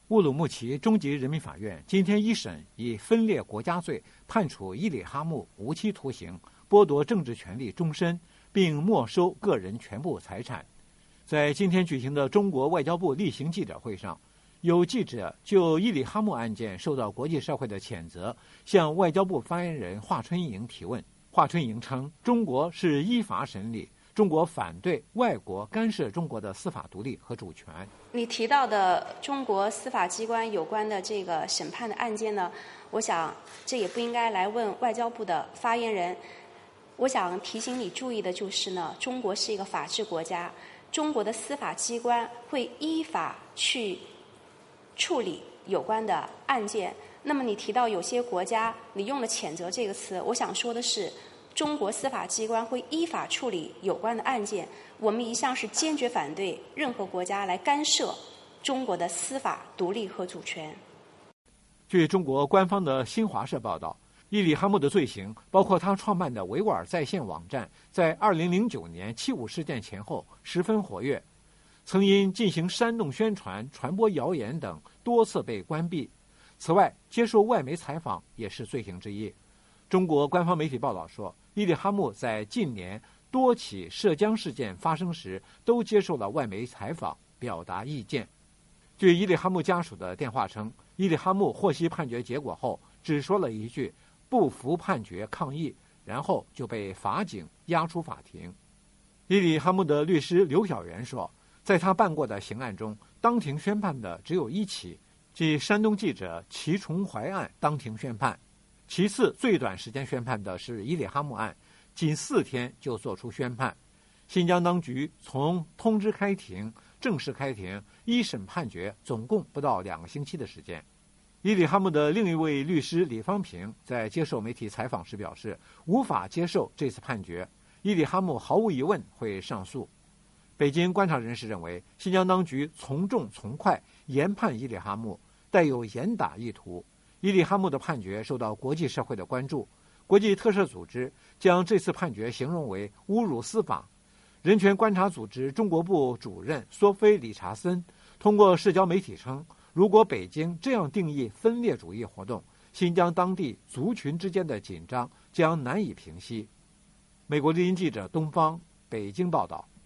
乌鲁木齐中级人民法院今天一审以分裂国家罪判处伊里哈木无期徒刑，剥夺政治权利终身，并没收个人全部财产。在今天举行的中国外交部例行记者会上，有记者就伊里哈木案件受到国际社会的谴责，向外交部发言人华春莹提问。华春莹称，中国是依法审理，中国反对外国干涉中国的司法独立和主权。 你提到的中国司法机关有关的这个审判的案件呢，我想这也不应该来问外交部的发言人。我想提醒你注意的就是呢，中国是一个法治国家，中国的司法机关会依法去处理有关的案件。那么你提到有些国家，你用了谴责这个词，我想说的是，中国司法机关会依法处理有关的案件。我们一向是坚决反对任何国家来干涉中国的司法独立和主权。 据中国官方的新华社报道，伊里哈木的罪行包括他创办的维吾尔在线网站在2009年75事件前后十分活跃，曾因进行煽动宣传、传播谣言等多次被关闭。此外，接受外媒采访也是罪行之一。中国官方媒体报道说，伊里哈木在近年多起涉疆事件发生时都接受了外媒采访，表达意见。据伊里哈木家属的电话称，伊里哈木获悉判决结果后，只说了一句“不服判决抗议”，然后就被法警押出法庭。伊里哈木的律师刘晓元说，在他办过的刑案中，当庭宣判的只有一起，即山东记者齐崇怀案当庭宣判。其次最短时间宣判的是伊里哈木案，仅4天就作出宣判。新疆当局从通知开庭、正式开庭、一审判决总共不到2个星期的时间。伊里哈木的另一位律师李方平在接受媒体采访时表示，无法接受这次判决，伊里哈木毫无疑问会上诉。北京观察人士认为，新疆当局从重从快严判伊里哈木，带有严打意图。伊里哈木的判决受到国际社会的关注，国际特赦组织将这次判决形容为侮辱司法。人权观察组织中国部主任索菲·理查森通过社交媒体称，如果北京这样定义分裂主义活动，新疆当地族群之间的紧张将难以平息。美国之音记者东方北京报道。